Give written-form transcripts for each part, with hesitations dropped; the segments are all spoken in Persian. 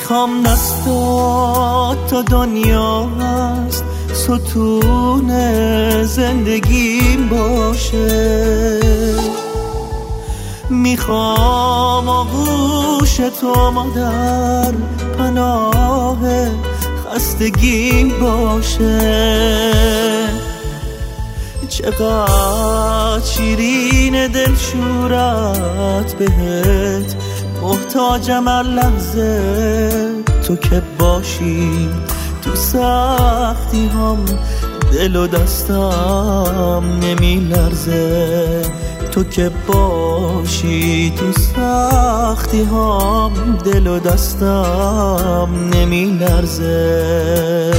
میخوام دستات تا دنیا هست ستون زندگیم باشه، میخوام آغوش تو مادر پناه خستگیم باشه. چقدر شیرین دلشورت بهت محتاجم هر لحظه تو که باشی تو سختی هم دل و دستم نمی لرزه، تو که باشی تو سختی هم دل و دستم نمی لرزه.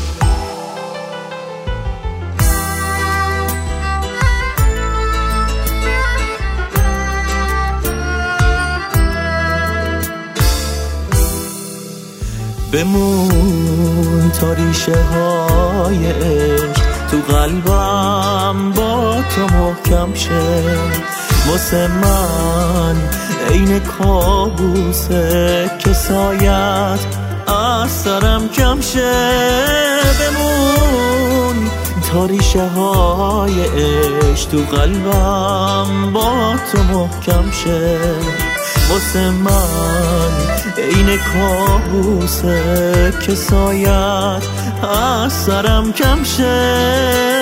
بمون تا ریشه های عشق تو قلبم با تو محکم شه، واسه من عین کابوسه که سایت از سرم کم شه. بمون تا ریشه های عشق تو قلبم با تو محکم شه، واسه من عین کابوسه که سایت از سرم کم شه.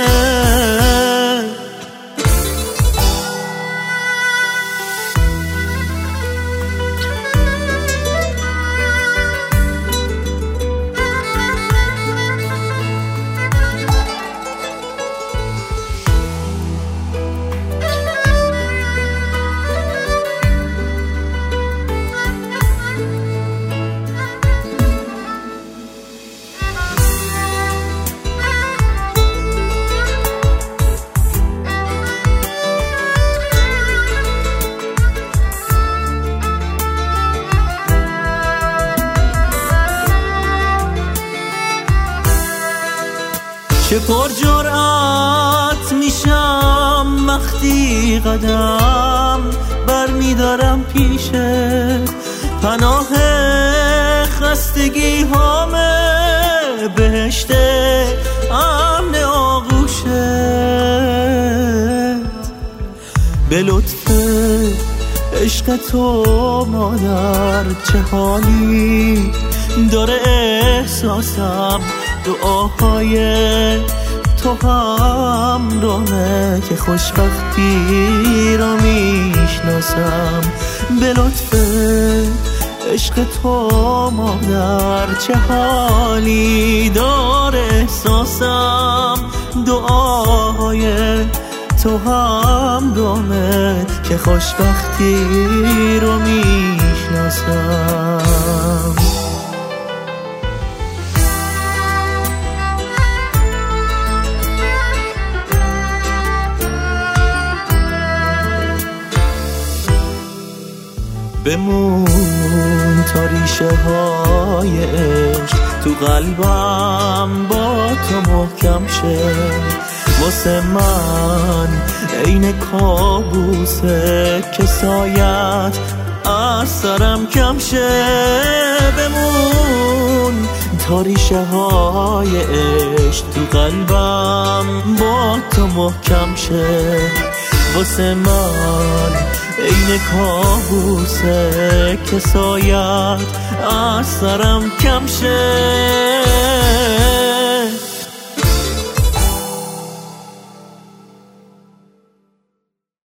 چه پر جرأت میشم وقتی قدم برمیدارم پیشت، پناه خستگی هامه بهشت امن آغوشت. به لطف عشق تو مادر چه حالی داره احساسم، دعاهای تو همراهه که خوشبختی را میشناسم. به لطف عشق تو مادر چه حالی داره احساسم، دعاهای تو همراهه که خوشبختی را میشناسم. بمون تا ریشه های عشق تو قلبم با تو محکم شه، واسه من عین کابوسه که سایت از سرم کم شه. بمون تا ریشه های عشق تو قلبم با تو محکم شه، واسه من عین کابوسه که سایت از سرم کم شه.